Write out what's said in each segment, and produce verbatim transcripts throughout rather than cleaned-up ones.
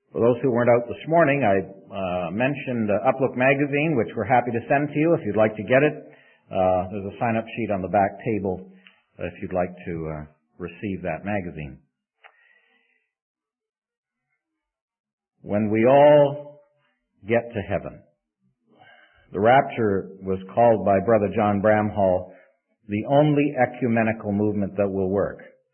For those who weren't out this morning, I uh, mentioned uh, Uplook magazine, which we're happy to send to you if you'd like to get it. Uh, there's a sign-up sheet on the back table if you'd like to uh, receive that magazine. When we all get to heaven, the rapture was called by Brother John Bramhall the only ecumenical movement that will work.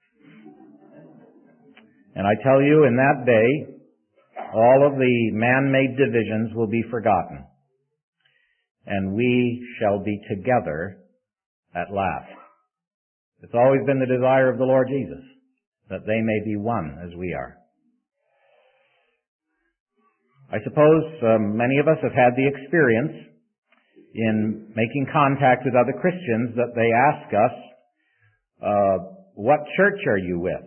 And I tell you, in that day, all of the man-made divisions will be forgotten, and we shall be together at last. It's always been the desire of the Lord Jesus that they may be one as we are. I suppose um, many of us have had the experience in making contact with other Christians that they ask us, uh, what church are you with?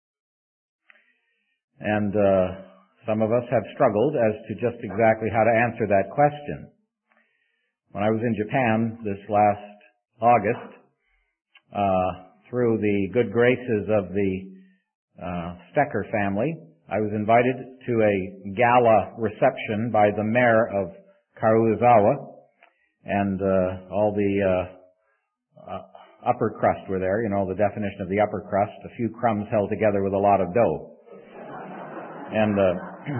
And uh, some of us have struggled as to just exactly how to answer that question. When I was in Japan this last August, uh, through the good graces of the uh, Stecker family, I was invited to a gala reception by the mayor of Karuizawa, and uh, all the uh, uh, upper crust were there. You know, the definition of the upper crust, a few crumbs held together with a lot of dough. And uh,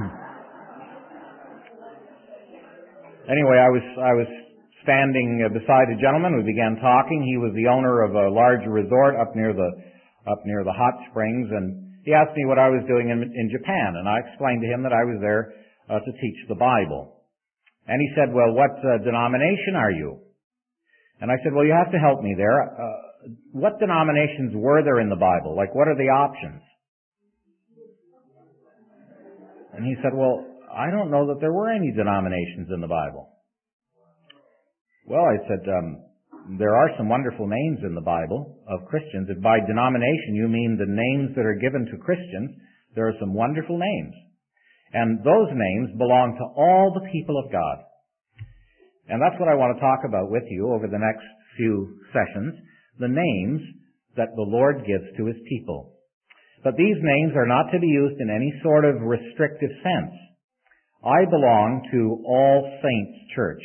anyway, I was I was standing beside a gentleman. We began talking. He was the owner of a large resort up near the up near the hot springs, and he asked me what I was doing in, in Japan, and I explained to him that I was there uh, to teach the Bible. And he said, "Well, what uh, denomination are you?" And I said, "Well, you have to help me there. Uh, what denominations were there in the Bible? Like, what are the options?" And he said, "Well, I don't know that there were any denominations in the Bible." Well, I said, um, there are some wonderful names in the Bible of Christians. If by denomination you mean the names that are given to Christians, there are some wonderful names. And those names belong to all the people of God. And that's what I want to talk about with you over the next few sessions, the names that the Lord gives to His people. But these names are not to be used in any sort of restrictive sense. I belong to All Saints Church.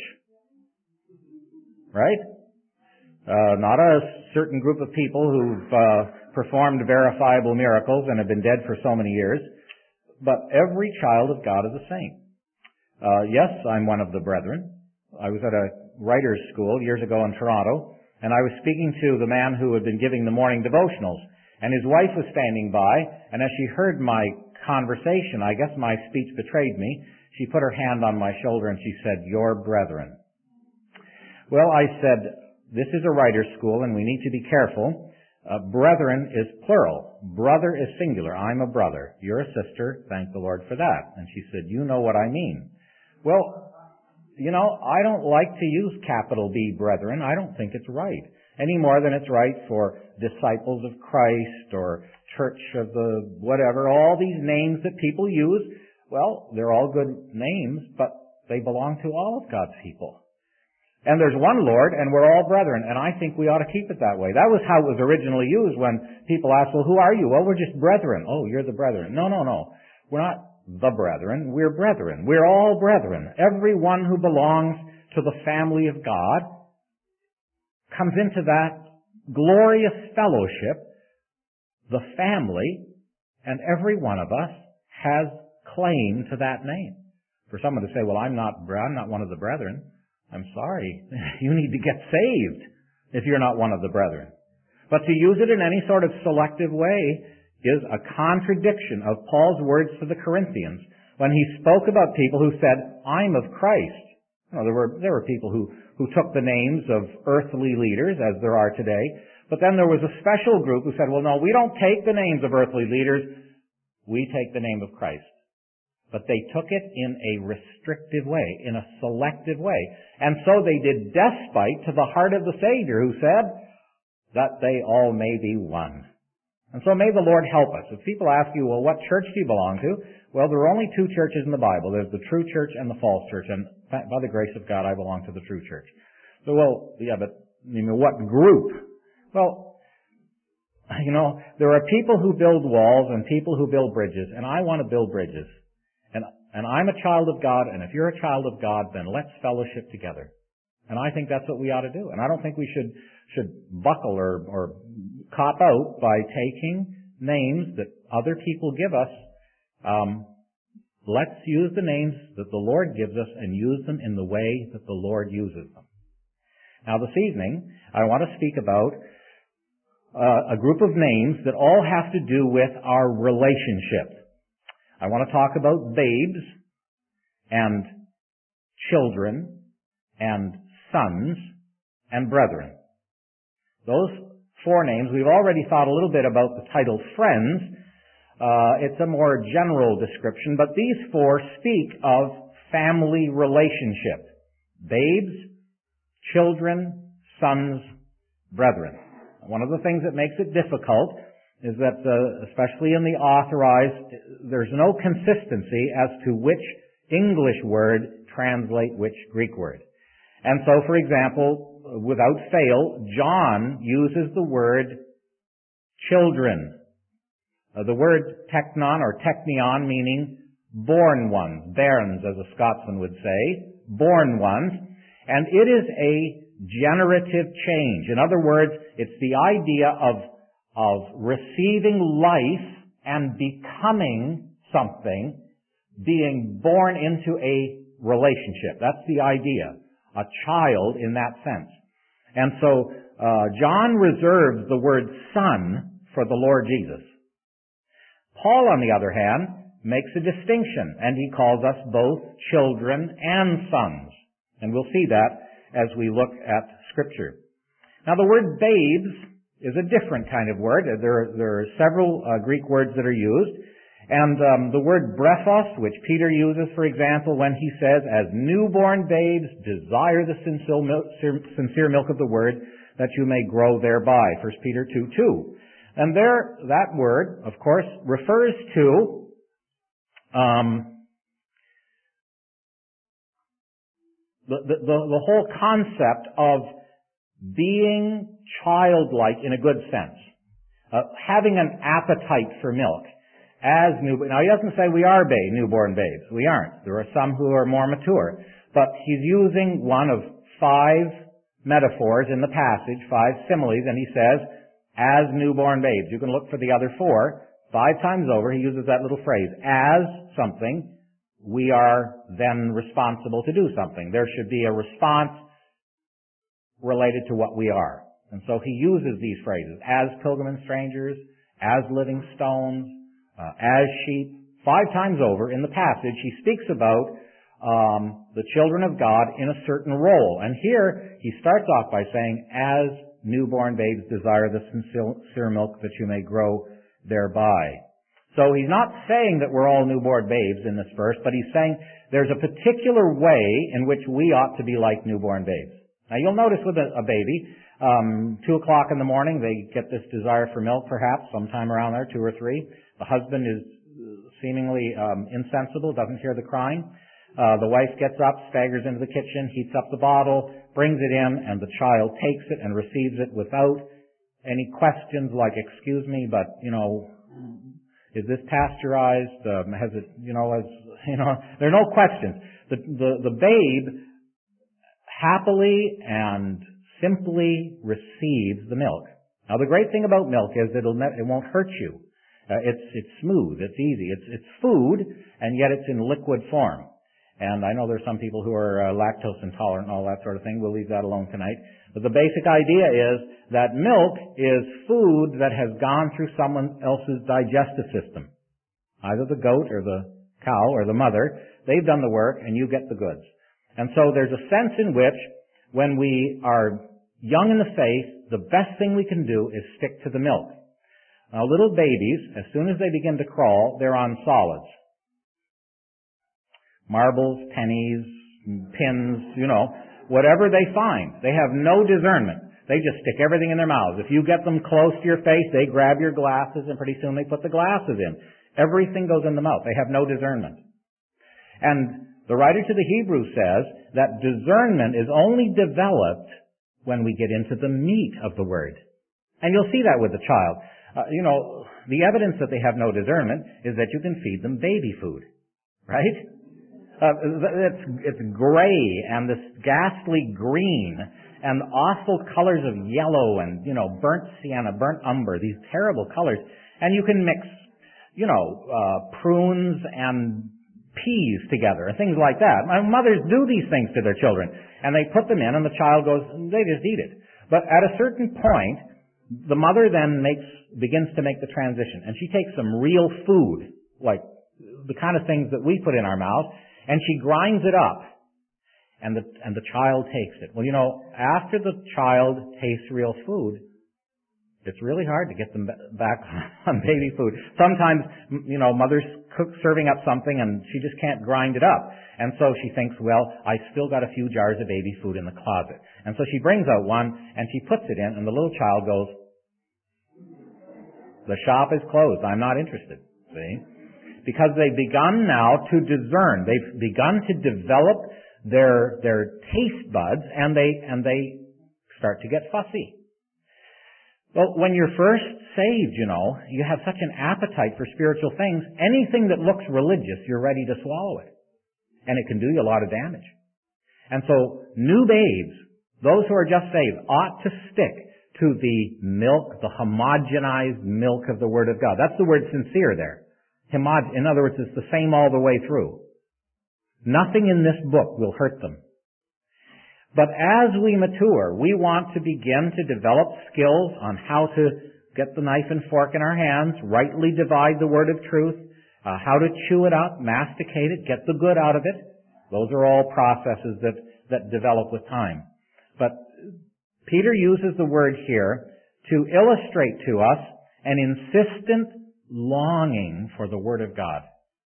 Right? Uh, not a certain group of people who've uh, performed verifiable miracles and have been dead for so many years, but every child of God is a saint. Uh, yes, I'm one of the brethren. I was at a writer's school years ago in Toronto, and I was speaking to the man who had been giving the morning devotionals. And his wife was standing by, and as she heard my conversation, I guess my speech betrayed me, she put her hand on my shoulder and she said, "Your brethren." Well, I said, this is a writer's school and we need to be careful. Uh, brethren is plural. Brother is singular. I'm a brother. You're a sister. Thank the Lord for that. And she said, "You know what I mean." Well, you know, I don't like to use capital B, brethren. I don't think it's right. Any more than it's right for disciples of Christ or church of the whatever. All these names that people use, well, they're all good names, but they belong to all of God's people. And there's one Lord, and we're all brethren, and I think we ought to keep it that way. That was how it was originally used when people asked, "Well, who are you?" "Well, we're just brethren." "Oh, you're the brethren." No, no, no. We're not the brethren. We're brethren. We're all brethren. Everyone who belongs to the family of God comes into that glorious fellowship, the family, and every one of us has claim to that name. For someone to say, "Well, I'm not, I'm not one of the brethren," I'm sorry. You need to get saved if you're not one of the brethren. But to use it in any sort of selective way is a contradiction of Paul's words to the Corinthians when he spoke about people who said, "I'm of Christ." You know, there were there were people who, who took the names of earthly leaders, as there are today, but then there was a special group who said, "Well, no, we don't take the names of earthly leaders, we take the name of Christ." But they took it in a restrictive way, in a selective way. And so they did despite to the heart of the Savior, who said that they all may be one. And so may the Lord help us. If people ask you, "Well, what church do you belong to?" Well, there are only two churches in the Bible. There's the true church and the false church. And by the grace of God, I belong to the true church. So, well, yeah, but you know, what group? Well, you know, there are people who build walls and people who build bridges, and I want to build bridges. And, and I'm a child of God, and if you're a child of God, then let's fellowship together. And I think that's what we ought to do. And I don't think we should, should buckle or, or cop out by taking names that other people give us. Um, let's use the names that the Lord gives us and use them in the way that the Lord uses them. Now this evening, I want to speak about uh, a group of names that all have to do with our relationship. I want to talk about babes and children and sons and brethren. Those four names, we've already thought a little bit about the title friends. Uh, it's a more general description, but these four speak of family relationship. Babes, children, sons, brethren. One of the things that makes it difficult is that, uh, especially in the authorized, there's no consistency as to which English word translate which Greek word. And so, for example, without fail, John uses the word children. Uh, the word teknon or teknion meaning born ones, bairns as a Scotsman would say, born ones. And it is a generative change. In other words, it's the idea of, of receiving life and becoming something, being born into a relationship. That's the idea. A child in that sense. And so, uh, John reserves the word son for the Lord Jesus. Paul, on the other hand, makes a distinction, and he calls us both children and sons. And we'll see that as we look at Scripture. Now, the word babes is a different kind of word. There, there are several uh, Greek words that are used. And um, the word brephos, which Peter uses, for example, when he says, as newborn babes, desire the sincere milk, sincere milk of the word, that you may grow thereby. First Peter two two. And there, that word, of course, refers to um, the, the, the, the whole concept of being childlike in a good sense. Uh, having an appetite for milk. As new, now he doesn't say we are babe, newborn babes. We aren't. There are some who are more mature. But he's using one of five metaphors in the passage, five similes, and he says, as newborn babes. You can look for the other four. Five times over, he uses that little phrase, as something, we are then responsible to do something. There should be a response related to what we are. And so he uses these phrases, as pilgrim and strangers, as living stones, Uh, as sheep. Five times over in the passage, he speaks about um, the children of God in a certain role. And here, he starts off by saying, as newborn babes desire the sincere milk that you may grow thereby. So he's not saying that we're all newborn babes in this verse, but he's saying there's a particular way in which we ought to be like newborn babes. Now you'll notice with a, a baby, um, two o'clock in the morning, they get this desire for milk perhaps, sometime around there, two or three. The husband is seemingly um, insensible, doesn't hear the crying. Uh, the wife gets up, staggers into the kitchen, heats up the bottle, brings it in, and the child takes it and receives it without any questions like, excuse me, but, you know, is this pasteurized? Um, has it, you know, has, you know, there are no questions. The, the, the babe happily and simply receives the milk. Now, the great thing about milk is it'll ne- it won't hurt you. Uh, it's it's smooth, it's easy, it's it's food, and yet it's in liquid form. And I know there's some people who are uh, lactose intolerant and all that sort of thing. We'll leave that alone tonight. But the basic idea is that milk is food that has gone through someone else's digestive system. Either the goat or the cow or the mother, they've done the work and you get the goods. And so there's a sense in which when we are young in the faith, the best thing we can do is stick to the milk. Now, little babies, as soon as they begin to crawl, they're on solids. Marbles, pennies, pins, you know, whatever they find. They have no discernment. They just stick everything in their mouths. If you get them close to your face, they grab your glasses, and pretty soon they put the glasses in. Everything goes in the mouth. They have no discernment. And the writer to the Hebrews says that discernment is only developed when we get into the meat of the Word. And you'll see that with the child. Uh, you know, the evidence that they have no discernment is that you can feed them baby food. right? Uh, it's, it's gray and this ghastly green and awful colors of yellow and, you know, burnt sienna, burnt umber, these terrible colors. And you can mix, you know, uh, prunes and peas together and things like that. My mothers do these things to their children, and they put them in, and the child goes, they just eat it. But at a certain point, the mother then makes, begins to make the transition, and she takes some real food, like the kind of things that we put in our mouth, and she grinds it up, and the, and the child takes it. Well, you know, after the child tastes real food, it's really hard to get them back on baby food. Sometimes, you know, mother's cook serving up something and she just can't grind it up. And so she thinks, well, I still got a few jars of baby food in the closet. And so she brings out one and she puts it in, and the little child goes, the shop is closed. I'm not interested. See? Because they've begun now to discern. They've begun to develop their, their taste buds, and they, and they start to get fussy. Well, when you're first saved, you know, you have such an appetite for spiritual things, anything that looks religious, you're ready to swallow it. And it can do you a lot of damage. And so, new babes, those who are just saved, ought to stick to the milk, the homogenized milk of the Word of God. That's the word sincere there. Homog- in other words, it's the same all the way through. Nothing in this book will hurt them. But as we mature, we want to begin to develop skills on how to get the knife and fork in our hands, rightly divide the word of truth, uh, how to chew it up, masticate it, get the good out of it. Those are all processes that, that develop with time. But Peter uses the word here to illustrate to us an insistent longing for the Word of God.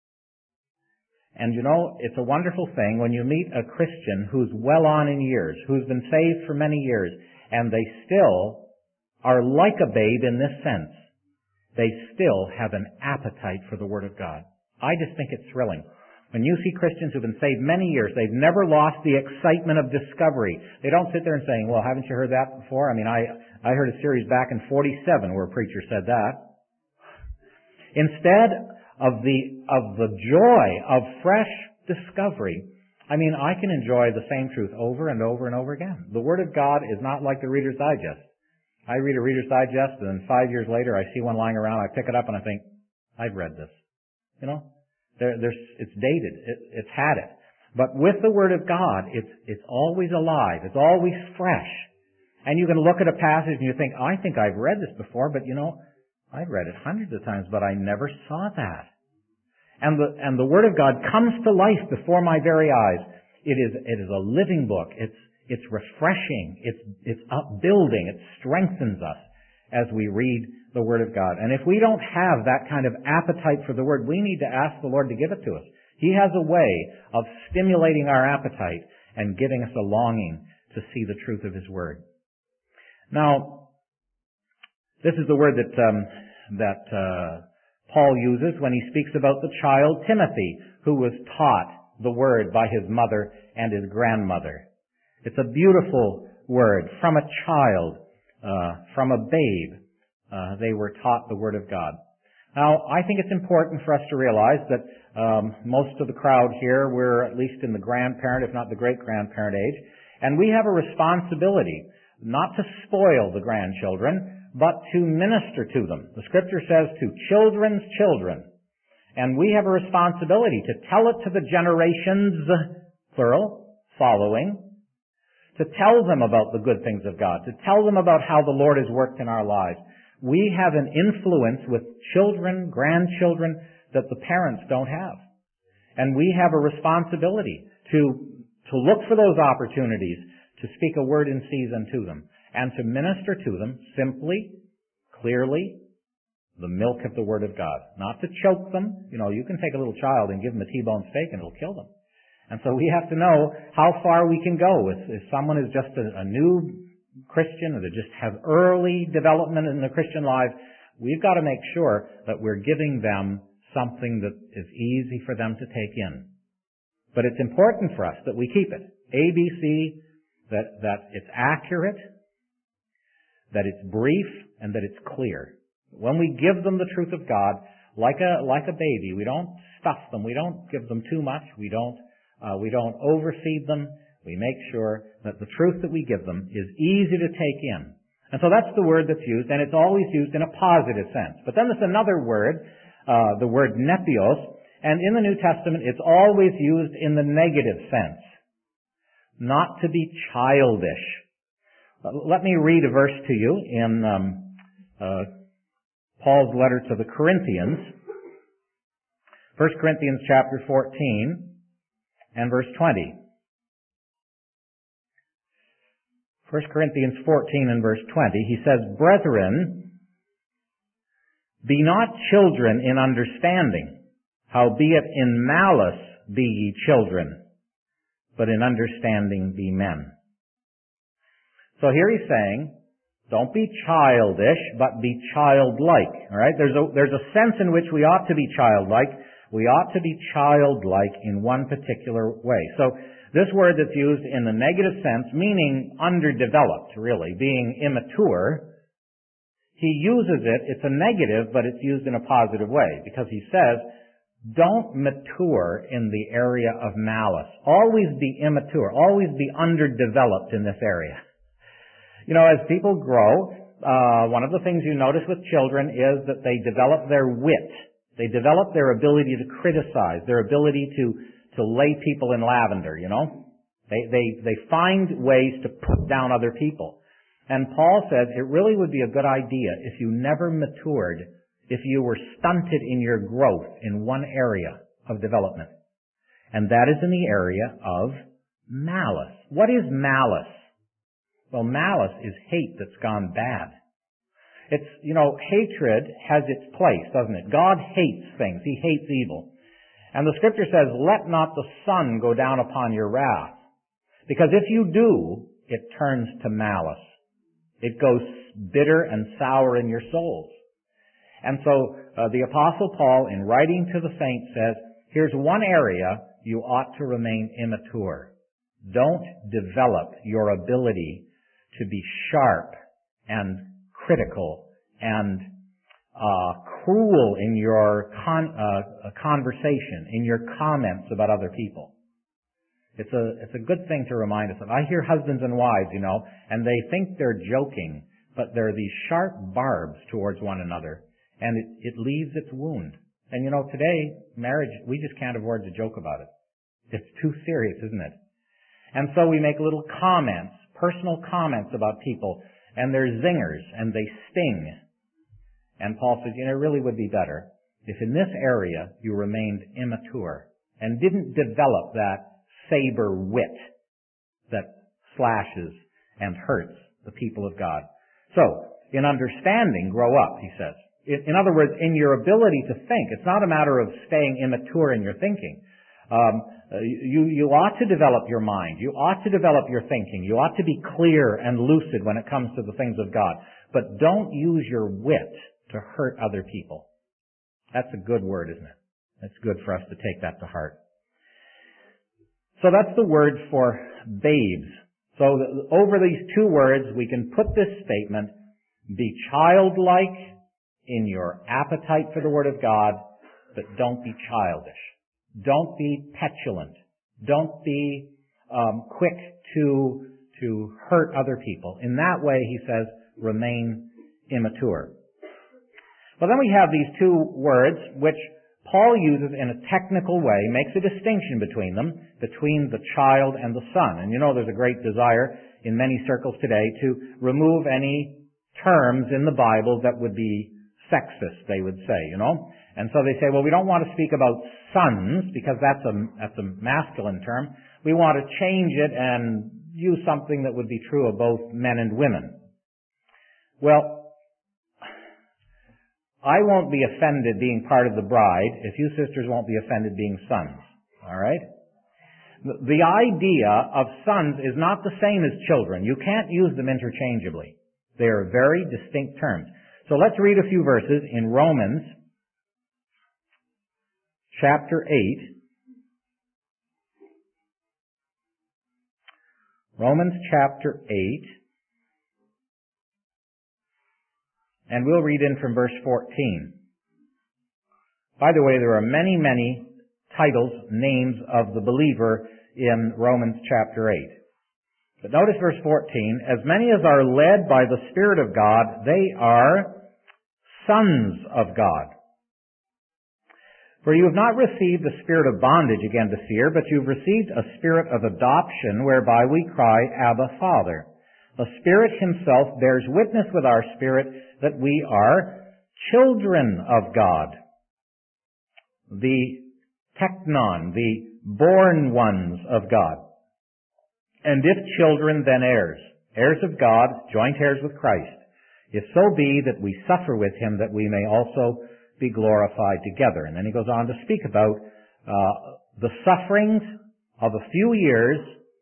And you know, it's a wonderful thing when you meet a Christian who's well on in years, who's been saved for many years, and they still are like a babe in this sense. They still have an appetite for the Word of God. I just think it's thrilling. When you see Christians who've been saved many years, they've never lost the excitement of discovery. They don't sit there and saying, well, haven't you heard that before? I mean, I, I heard a series back in forty-seven where a preacher said that. Instead of the, of the joy of fresh discovery, I mean, I can enjoy the same truth over and over and over again. The Word of God is not like the Reader's Digest. I read a Reader's Digest, and then five years later I see one lying around, I pick it up and I think, I've read this. You know? There, there's, it's dated. It, it's had it. But with the Word of God, it's, it's always alive. It's always fresh. And you can look at a passage and you think, I think I've read this before, but you know, I've read it hundreds of times, but I never saw that. And the, and the Word of God comes to life before my very eyes. It is, it is a living book. It's, it's refreshing. It's, it's upbuilding. It strengthens us as we read the Word of God. And if we don't have that kind of appetite for the Word, we need to ask the Lord to give it to us. He has a way of stimulating our appetite and giving us a longing to see the truth of His Word. Now, this is the word that, um, that, uh, Paul uses when he speaks about the child Timothy, who was taught the Word by his mother and his grandmother. It's a beautiful word. From a child, uh, from a babe, uh, they were taught the Word of God. Now, I think it's important for us to realize that um, most of the crowd here, we're at least in the grandparent, if not the great-grandparent age, and we have a responsibility not to spoil the grandchildren, but to minister to them. The Scripture says to children's children. And we have a responsibility to tell it to the generations, plural, following, to tell them about the good things of God, to tell them about how the Lord has worked in our lives. We have an influence with children, grandchildren, that the parents don't have. And we have a responsibility to, to look for those opportunities to speak a word in season to them and to minister to them simply, clearly, the milk of the Word of God. Not to choke them. You know, you can take a little child and give them a T-bone steak and it'll kill them. And so we have to know how far we can go. If, if someone is just a, a new Christian or they just have early development in their Christian life, we've got to make sure that we're giving them something that is easy for them to take in. But it's important for us that we keep it. A B C, that, that it's accurate, that it's brief, and that it's clear. When we give them the truth of God, like a like a baby. We don't stuff them. We don't give them too much. We don't uh, we don't overfeed them. We make sure that the truth that we give them is easy to take in. And so that's the word that's used, and it's always used in a positive sense. But then there's another word, uh, the word nepios, and in the New Testament it's always used in the negative sense. Not to be childish. Uh, let me read a verse to you in um, uh, Paul's letter to the Corinthians. First Corinthians chapter fourteen and verse twenty. First Corinthians fourteen and verse twenty, he says, "Brethren, be not children in understanding, howbeit in malice be ye children, but in understanding be men." So here he's saying, don't be childish, but be childlike. All right? There's a, there's a sense in which we ought to be childlike. We ought to be childlike in one particular way. So this word that's used in the negative sense, meaning underdeveloped, really, being immature, he uses it, it's a negative, but it's used in a positive way, because he says, don't mature in the area of malice. Always be immature. Always be underdeveloped in this area. You know, as people grow, uh, one of the things you notice with children is that they develop their wit. They develop their ability to criticize, their ability to, to lay people in lavender, you know. They, they, they find ways to put down other people. And Paul says it really would be a good idea if you never matured, if you were stunted in your growth in one area of development. And that is in the area of malice. What is malice? Well, malice is hate that's gone bad. It's, you know, hatred has its place, doesn't it? God hates things. He hates evil. And the scripture says, let not the sun go down upon your wrath. Because if you do, it turns to malice. It goes bitter and sour in your souls. And so uh, the Apostle Paul, in writing to the saints, says, here's one area you ought to remain immature. Don't develop your ability to be sharp and critical and uh, cruel in your con- uh, conversation, in your comments about other people. It's a it's a good thing to remind us of. I hear husbands and wives, you know, and they think they're joking, but they're these sharp barbs towards one another, and it, it leaves its wound. And you know, today, marriage, we just can't afford to joke about it. It's too serious, isn't it? And so we make little comments, personal comments about people, and they're zingers, and they sting. And Paul says, you know, it really would be better if in this area you remained immature and didn't develop that saber wit that slashes and hurts the people of God. So, in understanding, grow up, he says. In, in other words, in your ability to think. It's not a matter of staying immature in your thinking. Um, you, you ought to develop your mind. You ought to develop your thinking. You ought to be clear and lucid when it comes to the things of God. But don't use your wit to hurt other people. That's a good word, isn't it? It's good for us to take that to heart. So that's the word for babes. So the, over these two words, we can put this statement, be childlike in your appetite for the Word of God, but don't be childish. Don't be petulant. Don't be um, quick to to hurt other people. In that way, he says, remain immature. Well, then we have these two words, which Paul uses in a technical way, makes a distinction between them, between the child and the son. And you know there's a great desire in many circles today to remove any terms in the Bible that would be sexist, they would say, you know. And so they say, well, we don't want to speak about sons because that's a, that's a masculine term. We want to change it and use something that would be true of both men and women. Well, I won't be offended being part of the bride if you sisters won't be offended being sons. All right? The idea of sons is not the same as children. You can't use them interchangeably. They are very distinct terms. So let's read a few verses in Romans chapter eight. Romans chapter eight. And we'll read in from verse fourteen. By the way, there are many, many titles, names of the believer in Romans chapter eight. But notice verse fourteen, as many as are led by the Spirit of God, they are sons of God. For you have not received the spirit of bondage again to fear, but you've received a spirit of adoption, whereby we cry, Abba, Father. The Spirit Himself bears witness with our spirit that we are children of God. The teknon, the born ones of God. And if children, then heirs, heirs of God, joint heirs with Christ, if so be that we suffer with Him, that we may also be glorified together. And then he goes on to speak about uh, the sufferings of a few years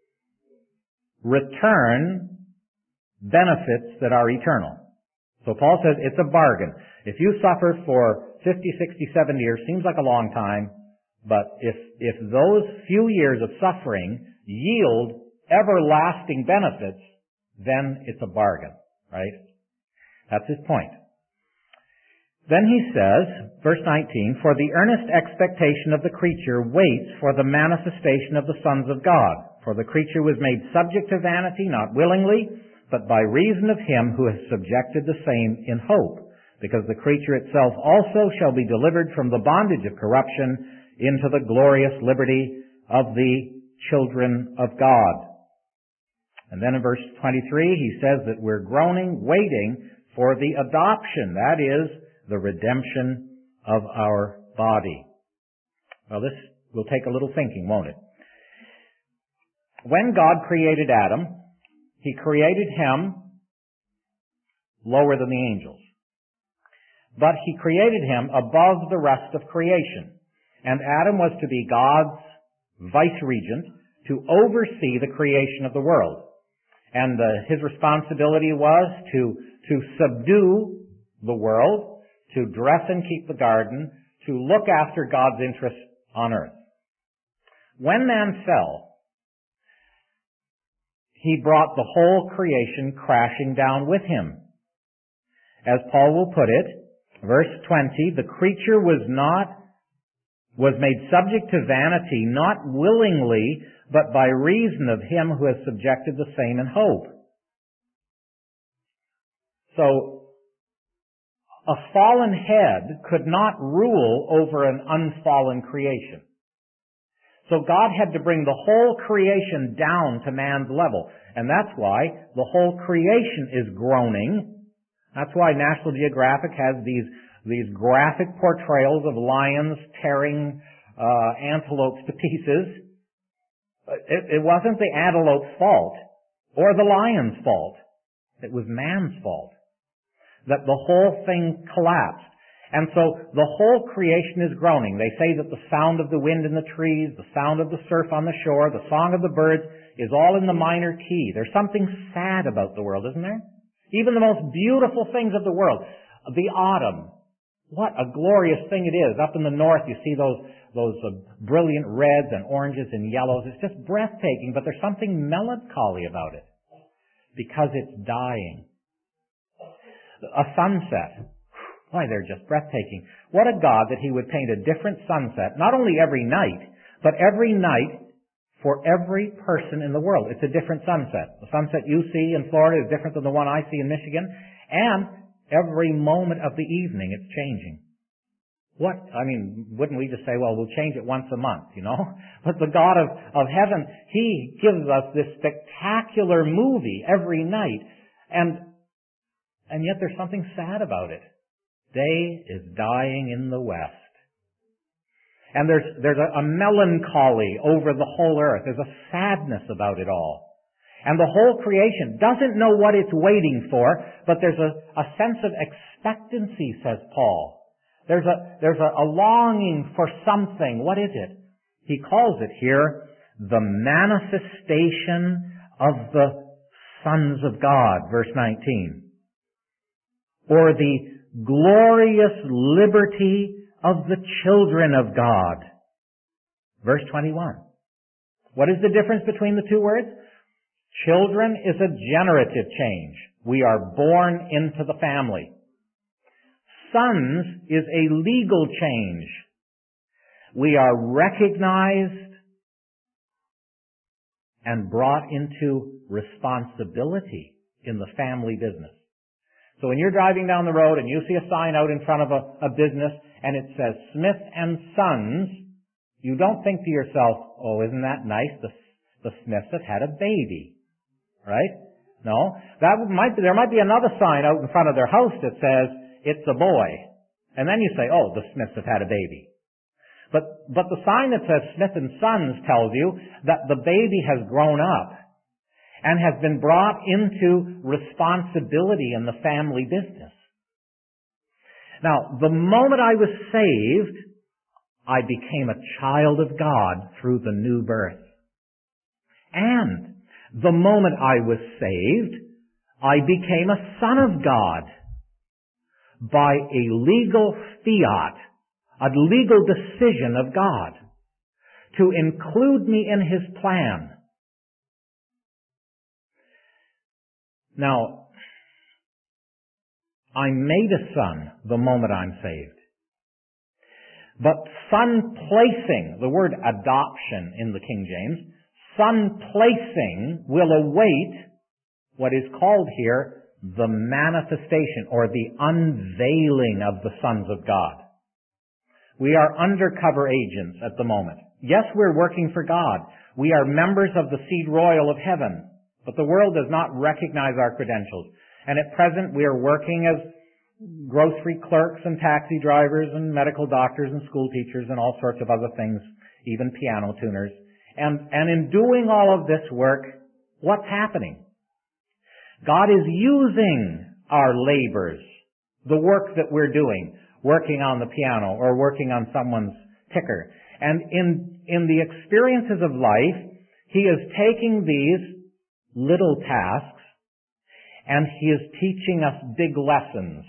return benefits that are eternal. So Paul says it's a bargain. If you suffer for fifty, sixty, seventy years, seems like a long time, but if, if those few years of suffering yield everlasting benefits, then it's a bargain, right? That's his point. Then he says, verse nineteen, for the earnest expectation of the creature waits for the manifestation of the sons of God. For the creature was made subject to vanity, not willingly, but by reason of Him who has subjected the same in hope, because the creature itself also shall be delivered from the bondage of corruption into the glorious liberty of the children of God. And then in verse twenty-three, he says that we're groaning, waiting for the adoption, that is, the redemption of our body. Well, this will take a little thinking, won't it? When God created Adam, He created him lower than the angels. But He created him above the rest of creation. And Adam was to be God's vice-regent to oversee the creation of the world. And uh, his responsibility was to, to subdue the world, to dress and keep the garden, to look after God's interests on earth. When man fell, he brought the whole creation crashing down with him. As Paul will put it, verse twenty, the creature was not, was made subject to vanity, not willingly, but by reason of Him who has subjected the same in hope. So, a fallen head could not rule over an unfallen creation. So God had to bring the whole creation down to man's level. And that's why the whole creation is groaning. That's why National Geographic has these, these graphic portrayals of lions tearing uh, antelopes to pieces. It, it wasn't the antelope's fault or the lion's fault. It was man's fault that the whole thing collapsed. And so the whole creation is groaning. They say that the sound of the wind in the trees, the sound of the surf on the shore, the song of the birds is all in the minor key. There's something sad about the world, isn't there? Even the most beautiful things of the world. The autumn. What a glorious thing it is. Up in the north you see those, those uh, brilliant reds and oranges and yellows. It's just breathtaking, but there's something melancholy about it. Because it's dying. A sunset. Why, they're just breathtaking. What a God that He would paint a different sunset, not only every night, but every night for every person in the world. It's a different sunset. The sunset you see in Florida is different than the one I see in Michigan. And every moment of the evening it's changing. What, I mean, wouldn't we just say, well, we'll change it once a month, you know? But the God of, of heaven, He gives us this spectacular movie every night. And And yet there's something sad about it. Day is dying in the west. And there's, there's a, a melancholy over the whole earth. There's a sadness about it all. And the whole creation doesn't know what it's waiting for, but there's a, a sense of expectancy, says Paul. There's a, there's a, a longing for something. What is it? He calls it here the manifestation of the sons of God, verse nineteen. Or the glorious liberty of the children of God. Verse twenty-one. What is the difference between the two words? Children is a generative change. We are born into the family. Sons is a legal change. We are recognized and brought into responsibility in the family business. So when you're driving down the road and you see a sign out in front of a, a business and it says Smith and Sons, you don't think to yourself, oh, isn't that nice? The, the Smiths have had a baby. Right? No. That might be, there might be another sign out in front of their house that says, it's a boy. And then you say, oh, the Smiths have had a baby. But, but the sign that says Smith and Sons tells you that the baby has grown up and has been brought into responsibility in the family business. Now, the moment I was saved, I became a child of God through the new birth. And the moment I was saved, I became a son of God by a legal fiat, a legal decision of God to include me in His plan. Now, I'm made a son the moment I'm saved. But son placing, the word adoption in the King James, son placing will await what is called here the manifestation or the unveiling of the sons of God. We are undercover agents at the moment. Yes, we're working for God. We are members of the seed royal of heaven, but the world does not recognize our credentials. And at present we are working as grocery clerks and taxi drivers and medical doctors and school teachers and all sorts of other things, even piano tuners. And, and in doing all of this work, what's happening? God is using our labors, the work that we're doing, working on the piano or working on someone's ticker. And in, in the experiences of life, He is taking these little tasks and He is teaching us big lessons.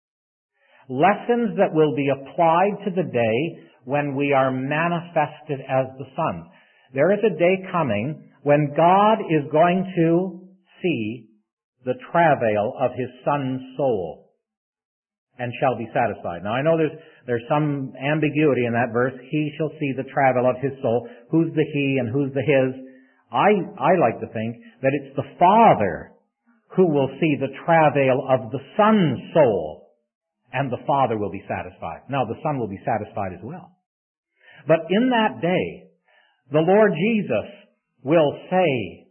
Lessons that will be applied to the day when we are manifested as the sons. There is a day coming when God is going to see the travail of His Son's soul and shall be satisfied. Now I know there's, there's some ambiguity in that verse. He shall see the travail of His soul. Who's the He and who's the His? I, I like to think that it's the Father who will see the travail of the Son's soul, and the Father will be satisfied. Now the Son will be satisfied as well. But in that day, the Lord Jesus will say,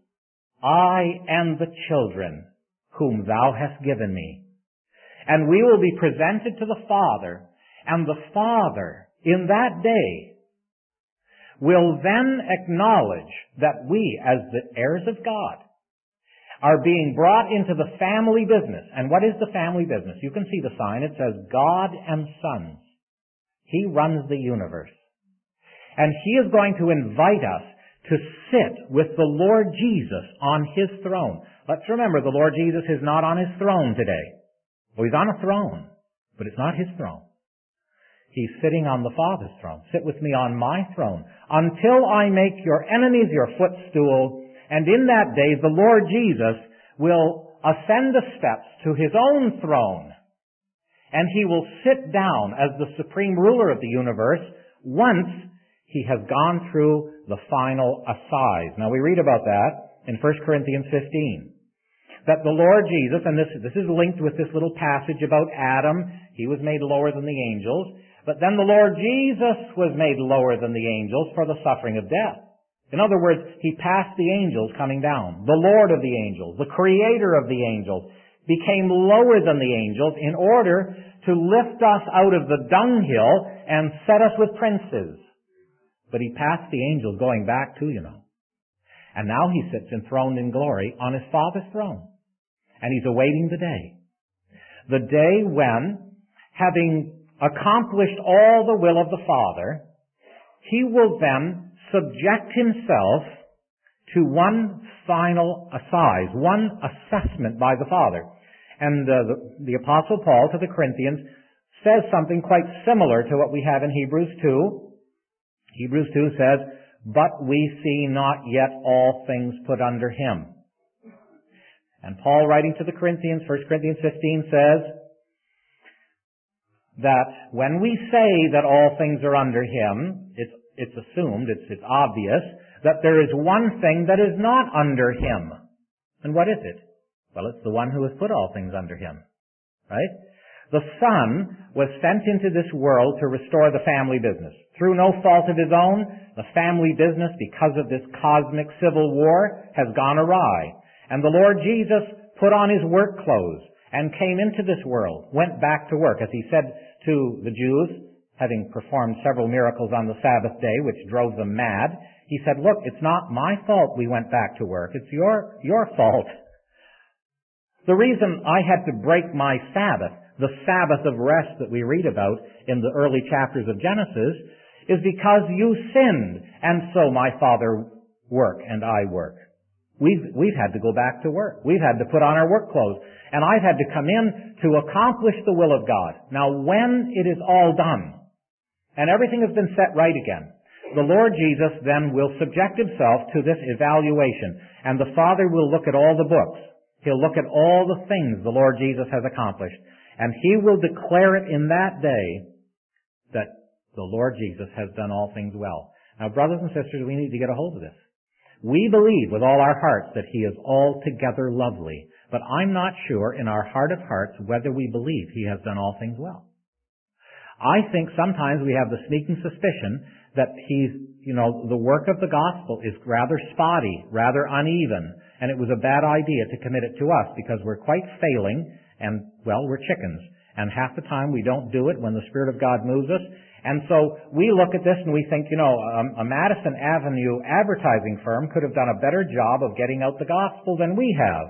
I and the children whom Thou hast given me. And we will be presented to the Father, and the Father in that day will then acknowledge that we, as the heirs of God, are being brought into the family business. And what is the family business? You can see the sign. It says God and Sons. He runs the universe. And He is going to invite us to sit with the Lord Jesus on His throne. Let's remember, the Lord Jesus is not on His throne today. Well, He's on a throne, but it's not His throne. He's sitting on the Father's throne. Sit with me on my throne until I make your enemies your footstool. And in that day, the Lord Jesus will ascend the steps to His own throne. And He will sit down as the supreme ruler of the universe once He has gone through the final assize. Now we read about that in First Corinthians fifteen. That the Lord Jesus, and this, this is linked with this little passage about Adam. He was made lower than the angels. But then the Lord Jesus was made lower than the angels for the suffering of death. In other words, He passed the angels coming down. The Lord of the angels, the Creator of the angels, became lower than the angels in order to lift us out of the dunghill and set us with princes. But He passed the angels going back too, you know. And now He sits enthroned in glory on His Father's throne. And He's awaiting the day. The day when, having accomplished all the will of the Father, He will then subject Himself to one final assize, one assessment by the Father. And uh, the, the Apostle Paul to the Corinthians says something quite similar to what we have in Hebrews two. Hebrews two says, but we see not yet all things put under Him. And Paul, writing to the Corinthians, First Corinthians fifteen says, that when we say that all things are under Him, it's, it's assumed, it's, it's obvious, that there is one thing that is not under Him. And what is it? Well, it's the one who has put all things under Him. Right? The Son was sent into this world to restore the family business. Through no fault of His own, the family business, because of this cosmic civil war, has gone awry. And the Lord Jesus put on His work clothes and came into this world, went back to work. As He said to the Jews, having performed several miracles on the Sabbath day, which drove them mad, He said, look, it's not my fault we went back to work. It's your, your fault. The reason I had to break my Sabbath, the Sabbath of rest that we read about in the early chapters of Genesis, is because you sinned, and so my Father work and I work. We've, we've had to go back to work. We've had to put on our work clothes. And I've had to come in to accomplish the will of God. Now, when it is all done, and everything has been set right again, the Lord Jesus then will subject Himself to this evaluation, and the Father will look at all the books. He'll look at all the things the Lord Jesus has accomplished, and He will declare it in that day that the Lord Jesus has done all things well. Now, brothers and sisters, we need to get a hold of this. We believe with all our hearts that He is altogether lovely, but I'm not sure in our heart of hearts whether we believe He has done all things well. I think sometimes we have the sneaking suspicion that He's, you know, the work of the gospel is rather spotty, rather uneven, and it was a bad idea to commit it to us because we're quite failing and, well, we're chickens. And half the time we don't do it when the Spirit of God moves us. And so we look at this and we think, you know, a, a Madison Avenue advertising firm could have done a better job of getting out the gospel than we have.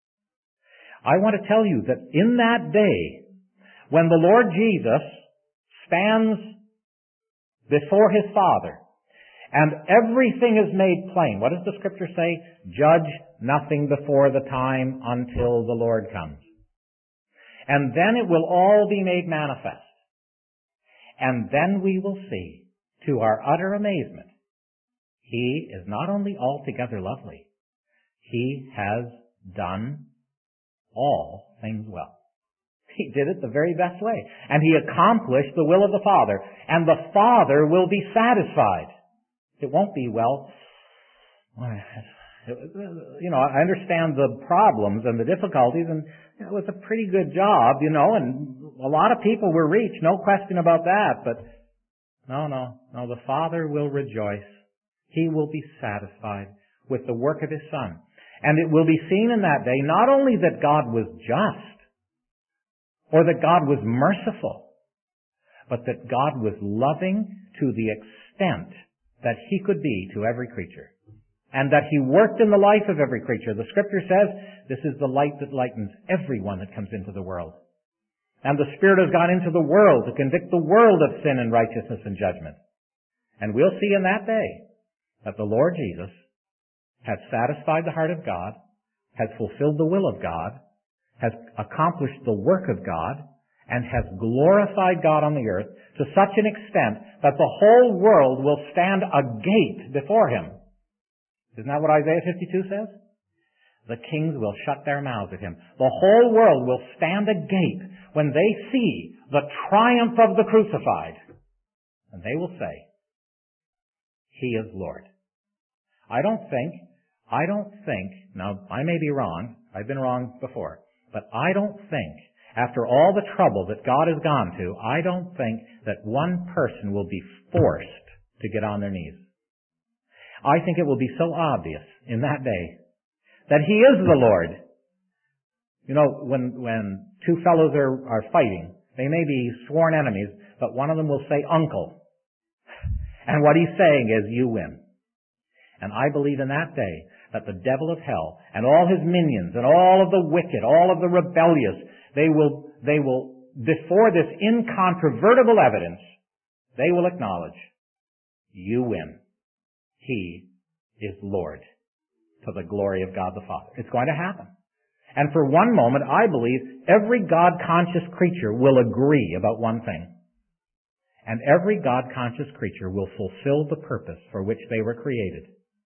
I want to tell you that in that day, when the Lord Jesus stands before His Father, and everything is made plain. What does the Scripture say? Judge nothing before the time until the Lord comes. And then it will all be made manifest. And then we will see, to our utter amazement, He is not only altogether lovely, He has done all things well. He did it the very best way. And He accomplished the will of the Father. And the Father will be satisfied. It won't be, well, you know, I understand the problems and the difficulties, and it was a pretty good job, you know, and a lot of people were reached, no question about that, but no, no, no, the Father will rejoice. He will be satisfied with the work of His Son. And it will be seen in that day not only that God was just, or that God was merciful, but that God was loving to the extent that He could be to every creature. And that He worked in the life of every creature. The Scripture says, this is the light that lightens everyone that comes into the world. And the Spirit has gone into the world to convict the world of sin and righteousness and judgment. And we'll see in that day that the Lord Jesus has satisfied the heart of God, has fulfilled the will of God, has accomplished the work of God, and has glorified God on the earth to such an extent that the whole world will stand agape before Him. Isn't that what Isaiah fifty-two says? The kings will shut their mouths at Him. The whole world will stand agape when they see the triumph of the crucified. And they will say, He is Lord. I don't think, I don't think, now I may be wrong, I've been wrong before, but I don't think, after all the trouble that God has gone to, I don't think that one person will be forced to get on their knees. I think it will be so obvious in that day that He is the Lord. You know, when, when two fellows are, are fighting, they may be sworn enemies, but one of them will say, Uncle. And what he's saying is, you win. And I believe in that day that the devil of hell and all his minions and all of the wicked, all of the rebellious, they will, they will, before this incontrovertible evidence, they will acknowledge, you win. He is Lord, to the glory of God the Father. It's going to happen. And for one moment, I believe every God-conscious creature will agree about one thing. And every God-conscious creature will fulfill the purpose for which they were created,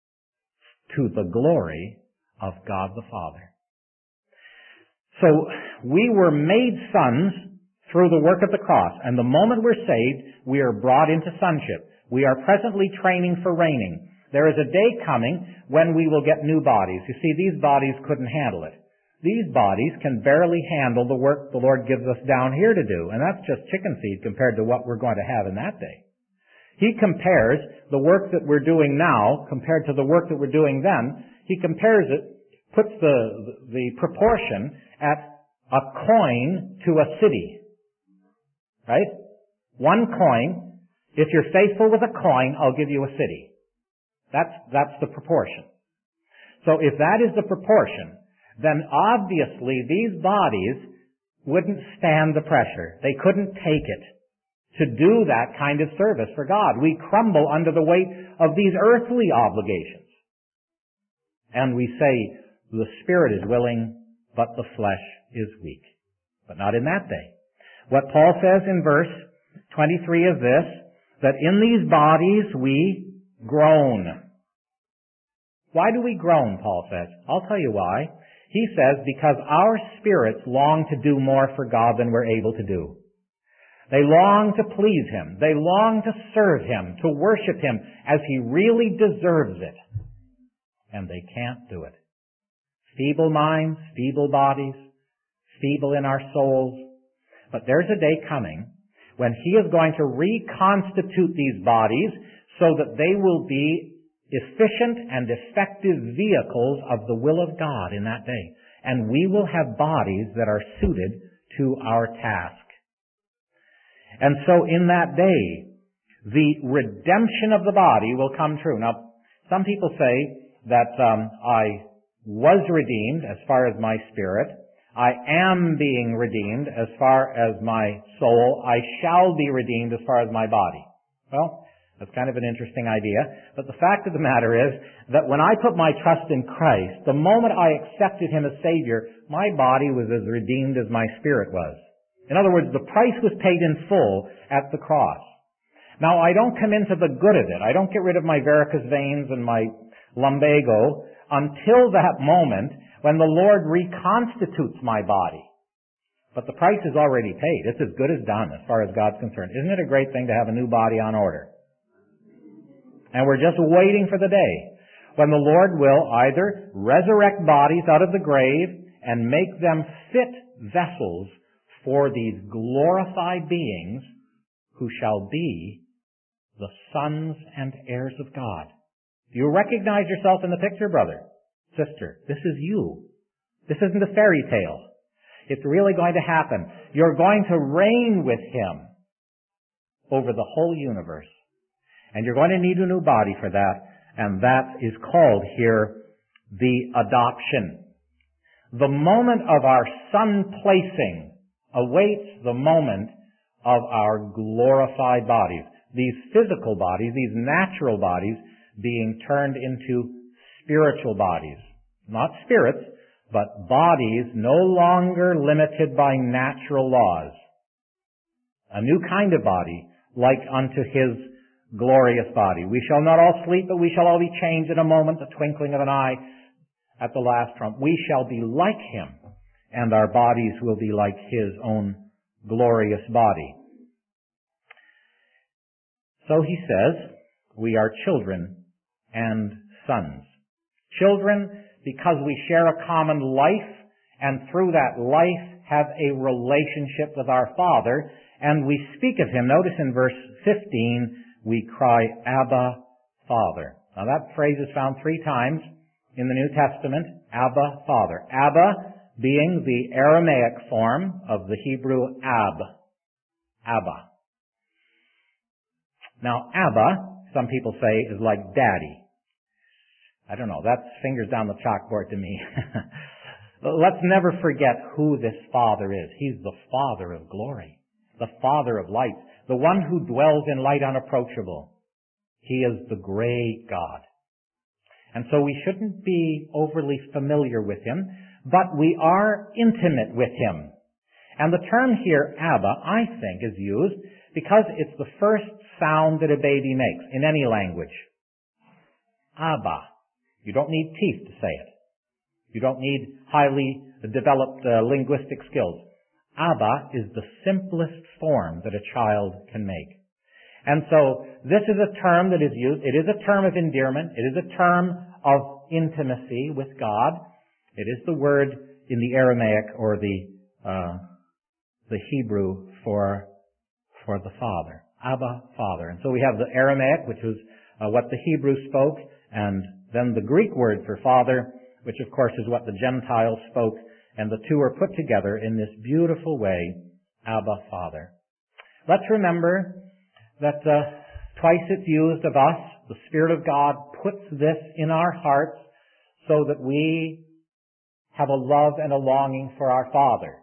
to the glory of God the Father. So we were made sons through the work of the cross. And the moment we're saved, we are brought into sonship. We are presently training for reigning. There is a day coming when we will get new bodies. You see, these bodies couldn't handle it. These bodies can barely handle the work the Lord gives us down here to do, and that's just chicken seed compared to what we're going to have in that day. He compares the work that we're doing now compared to the work that we're doing then. He compares it, puts the, the proportion at a coin to a city. Right? One coin. If you're faithful with a coin, I'll give you a city. That's, that's the proportion. So if that is the proportion, then obviously these bodies wouldn't stand the pressure. They couldn't take it to do that kind of service for God. We crumble under the weight of these earthly obligations. And we say, the spirit is willing, but the flesh is weak. But not in that day. What Paul says in verse twenty-three is this, that in these bodies we groan. Why do we groan, Paul says? I'll tell you why. He says, because our spirits long to do more for God than we're able to do. They long to please Him. They long to serve Him, to worship Him as He really deserves it. And they can't do it. Feeble minds, feeble bodies, feeble in our souls. But there's a day coming when He is going to reconstitute these bodies so that they will be efficient and effective vehicles of the will of God in that day. And we will have bodies that are suited to our task. And so in that day, the redemption of the body will come true. Now, some people say that um, I was redeemed as far as my spirit. I am being redeemed as far as my soul. I shall be redeemed as far as my body. Well, that's kind of an interesting idea. But the fact of the matter is that when I put my trust in Christ, the moment I accepted Him as Savior, my body was as redeemed as my spirit was. In other words, the price was paid in full at the cross. Now, I don't come into the good of it. I don't get rid of my varicose veins and my lumbago until that moment when the Lord reconstitutes my body. But the price is already paid. It's as good as done as far as God's concerned. Isn't it a great thing to have a new body on order? And we're just waiting for the day when the Lord will either resurrect bodies out of the grave and make them fit vessels for these glorified beings who shall be the sons and heirs of God. Do you recognize yourself in the picture, brother, sister? This is you. This isn't a fairy tale. It's really going to happen. You're going to reign with Him over the whole universe. And you're going to need a new body for that, and that is called here the adoption. The moment of our son placing awaits the moment of our glorified bodies. These physical bodies, these natural bodies, being turned into spiritual bodies. Not spirits, but bodies no longer limited by natural laws. A new kind of body, like unto His glorious body. We shall not all sleep, but we shall all be changed in a moment, the twinkling of an eye, at the last trump. We shall be like Him, and our bodies will be like His own glorious body. So He says, we are children and sons. Children because we share a common life, and through that life have a relationship with our Father, and we speak of Him. Notice in verse fifteen, we cry, Abba, Father. Now that phrase is found three times in the New Testament, Abba, Father. Abba being the Aramaic form of the Hebrew Ab. Abba. Now, Abba, some people say, is like Daddy. I don't know, that's fingers down the chalkboard to me. But let's never forget who this Father is. He's the Father of glory, the Father of light, the one who dwells in light unapproachable. He is the great God. And so we shouldn't be overly familiar with Him, but we are intimate with Him. And the term here, Abba, I think, is used because it's the first sound that a baby makes in any language. Abba. You don't need teeth to say it. You don't need highly developed uh, linguistic skills. Abba is the simplest form that a child can make. And so this is a term that is used. It is a term of endearment. It is a term of intimacy with God. It is the word in the Aramaic or the uh, the Hebrew for for the Father. Abba, Father. And so we have the Aramaic, which was uh, what the Hebrew spoke, and then the Greek word for Father, which of course is what the Gentiles spoke, and the two are put together in this beautiful way, Abba, Father. Let's remember that uh, twice it's used of us. The Spirit of God puts this in our hearts so that we have a love and a longing for our Father.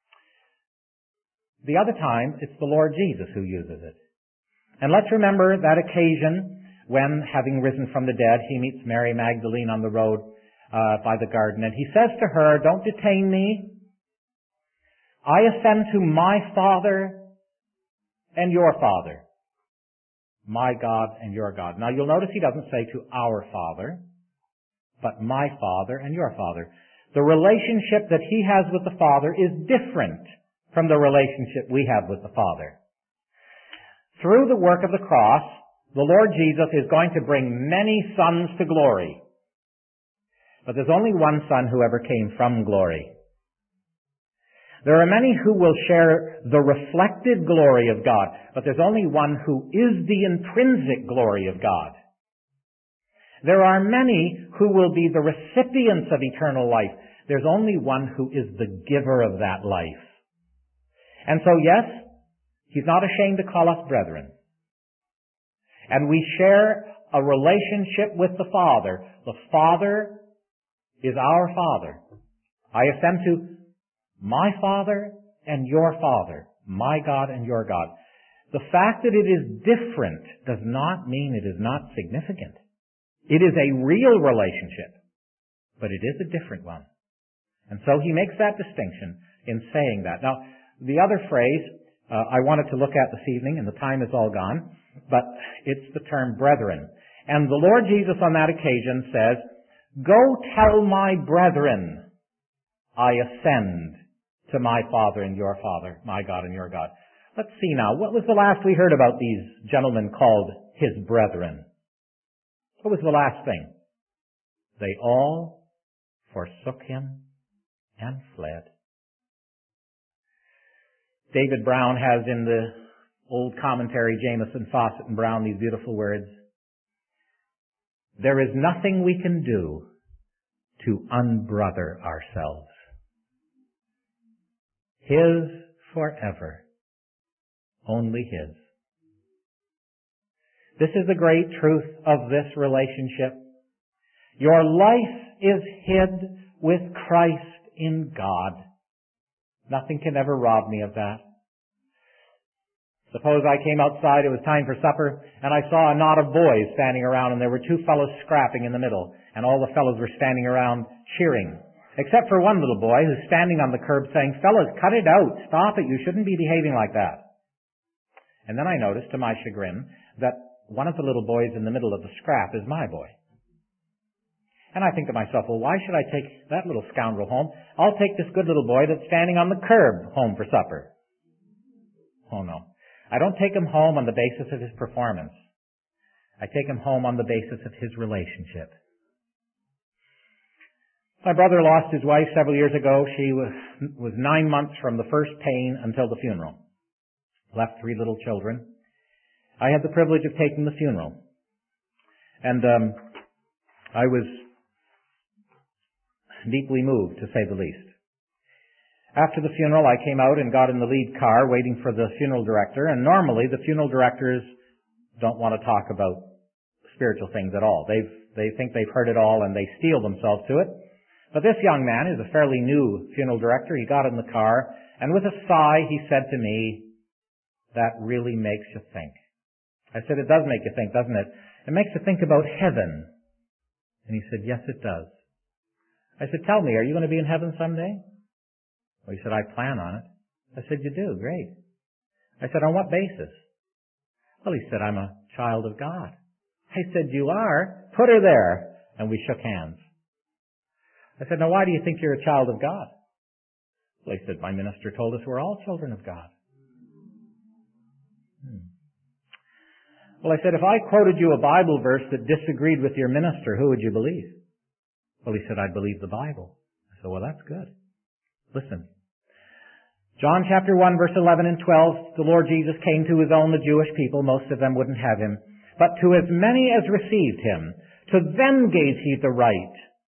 The other time, it's the Lord Jesus who uses it. And let's remember that occasion when, having risen from the dead, he meets Mary Magdalene on the road uh, by the garden, and he says to her, "Don't detain me. I ascend to my Father and your Father, my God and your God." Now you'll notice he doesn't say to our Father, but my Father and your Father. The relationship that he has with the Father is different from the relationship we have with the Father. Through the work of the cross, the Lord Jesus is going to bring many sons to glory. But there's only one Son who ever came from glory. There are many who will share the reflected glory of God, but there's only one who is the intrinsic glory of God. There are many who will be the recipients of eternal life. There's only one who is the giver of that life. And so, yes, he's not ashamed to call us brethren. And we share a relationship with the Father. The Father is our Father. I ascend to my Father and your Father, my God and your God. The fact that it is different does not mean it is not significant. It is a real relationship, but it is a different one. And so he makes that distinction in saying that. Now, the other phrase uh, I wanted to look at this evening, and the time is all gone, but it's the term brethren. And the Lord Jesus on that occasion says, "Go tell my brethren, I ascend to my Father and your Father, my God and your God." Let's see now. What was the last we heard about these gentlemen called his brethren? What was the last thing? They all forsook him and fled. David Brown has in the old commentary, Jameson, Fawcett, and Brown, these beautiful words. "There is nothing we can do to unbrother ourselves. His forever, only his." This is the great truth of this relationship. Your life is hid with Christ in God. Nothing can ever rob me of that. Suppose I came outside, it was time for supper, and I saw a knot of boys standing around, and there were two fellows scrapping in the middle, and all the fellows were standing around cheering, except for one little boy who's standing on the curb saying, "Fellas, cut it out. Stop it. You shouldn't be behaving like that." And then I noticed, to my chagrin, that one of the little boys in the middle of the scrap is my boy. And I think to myself, well, why should I take that little scoundrel home? I'll take this good little boy that's standing on the curb home for supper. Oh no. I don't take him home on the basis of his performance. I take him home on the basis of his relationship. My brother lost his wife several years ago. She was, was nine months from the first pain until the funeral. Left three little children. I had the privilege of taking the funeral. And um, I was deeply moved, to say the least. After the funeral, I came out and got in the lead car waiting for the funeral director, and normally the funeral directors don't want to talk about spiritual things at all. They've, they think they've heard it all and they steel themselves to it. But this young man is a fairly new funeral director. He got in the car, and with a sigh, he said to me, "That really makes you think." I said, "It does make you think, doesn't it? It makes you think about heaven." And he said, "Yes, it does." I said, "Tell me, are you going to be in heaven someday?" Well, he said, "I plan on it." I said, "You do? Great." I said, "On what basis?" Well, he said, "I'm a child of God." I said, "You are? Put her there." And we shook hands. I said, "Now, why do you think you're a child of God?" Well, he said, my minister told us we're all children of God. Hmm. Well, I said, if I quoted you a Bible verse that disagreed with your minister, who would you believe? Well, he said, I'd believe the Bible. I said, well, that's good. Listen. John chapter one, verse eleven and twelve, the Lord Jesus came to his own, the Jewish people. Most of them wouldn't have him. But to as many as received him, to them gave he the right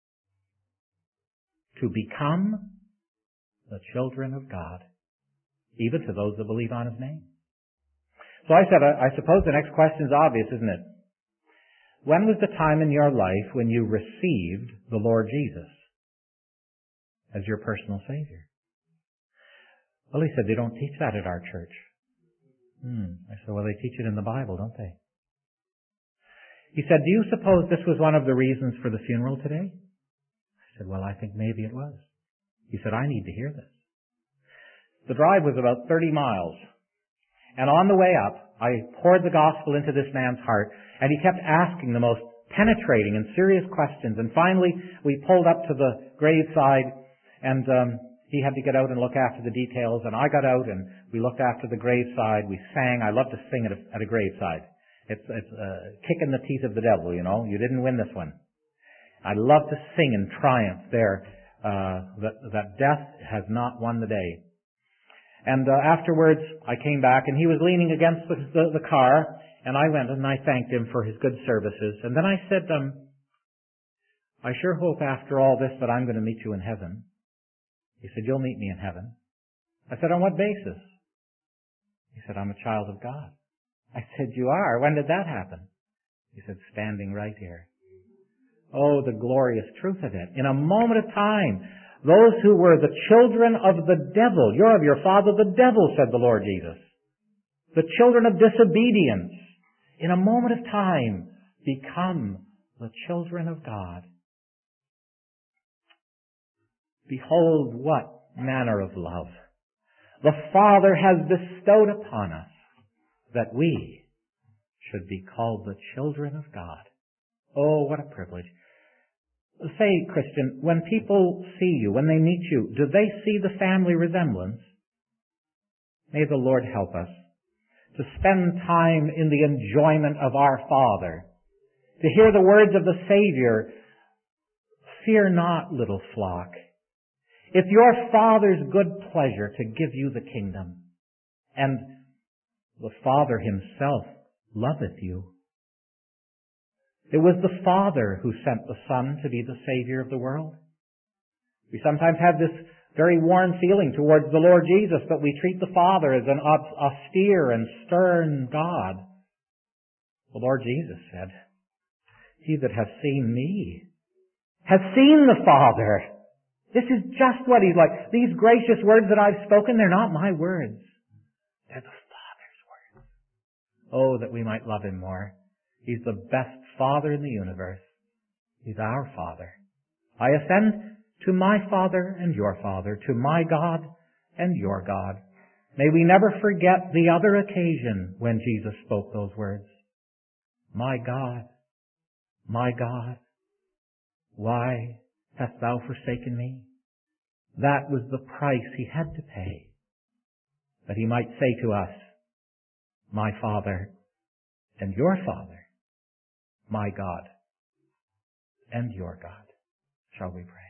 to become the children of God, even to those that believe on his name. So I said, I, I suppose the next question is obvious, isn't it? When was the time in your life when you received the Lord Jesus as your personal Savior? Well, he said, they don't teach that at our church. Hmm. I said, well, they teach it in the Bible, don't they? He said, do you suppose this was one of the reasons for the funeral today? I said, well, I think maybe it was. He said, I need to hear this. The drive was about thirty miles. And on the way up, I poured the gospel into this man's heart, and he kept asking the most penetrating and serious questions. And finally, we pulled up to the graveside, and um, he had to get out and look after the details. And I got out, and we looked after the graveside. We sang. I love to sing at a, at a graveside. It's, it's uh, kicking the teeth of the devil, you know. You didn't win this one. I love to sing in triumph there, uh, that, that death has not won the day. And uh, afterwards, I came back, and he was leaning against the, the, the car, and I went and I thanked him for his good services. And then I said, um, I sure hope after all this that I'm going to meet you in heaven. He said, you'll meet me in heaven. I said, on what basis? He said, I'm a child of God. I said, you are? When did that happen? He said, standing right here. Oh, the glorious truth of it. In a moment of time, those who were the children of the devil, you're of your father the devil, said the Lord Jesus. The children of disobedience, in a moment of time, become the children of God. Behold, what manner of love the Father has bestowed upon us, that we should be called the children of God. Oh, what a privilege. Say, Christian, when people see you, when they meet you, do they see the family resemblance? May the Lord help us to spend time in the enjoyment of our Father, to hear the words of the Savior, fear not, little flock. It's your Father's good pleasure to give you the kingdom, and the Father himself loveth you. It was the Father who sent the Son to be the Savior of the world. We sometimes have this very warm feeling towards the Lord Jesus, but we treat the Father as an austere and stern God. The Lord Jesus said, he that hath seen me hath seen the Father. This is just what he's like. These gracious words that I've spoken, they're not my words. They're the Father's words. Oh, that we might love him more. He's the best Father in the universe. He's our Father. I ascend to my Father and your Father, to my God and your God. May we never forget the other occasion when Jesus spoke those words. My God, my God, why hast thou forsaken me? That was the price he had to pay, that he might say to us, my Father and your Father, my God and your God. Shall we pray?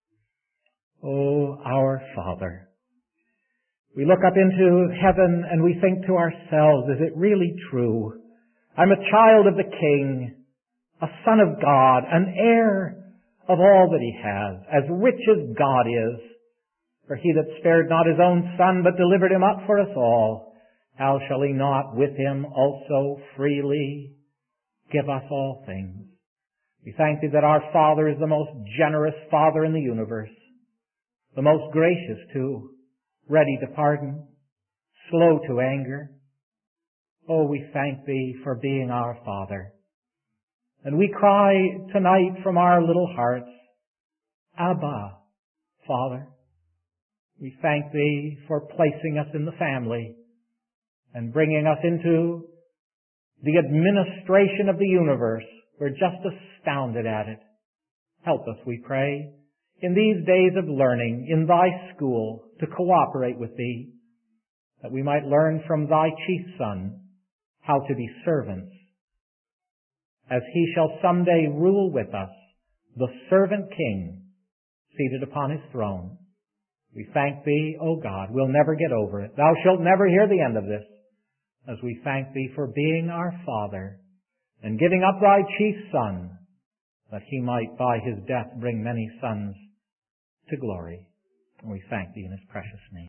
Oh, our Father, we look up into heaven and we think to ourselves, is it really true? I'm a child of the King, a son of God, an heir of all that he has, as rich as God is. For he that spared not his own Son, but delivered him up for us all, how shall he not with him also freely give us all things? We thank thee that our Father is the most generous Father in the universe, the most gracious too, ready to pardon, slow to anger. Oh, we thank thee for being our Father. And we cry tonight from our little hearts, Abba, Father. We thank thee for placing us in the family and bringing us into the administration of the universe. We're just astounded at it. Help us, we pray, in these days of learning in thy school to cooperate with thee, that we might learn from thy chief Son how to be servants, as he shall someday rule with us, the servant king, seated upon his throne. We thank thee, O God. We'll never get over it. Thou shalt never hear the end of this, as we thank thee for being our Father and giving up thy chief Son, that he might by his death bring many sons to glory. And we thank thee in his precious name.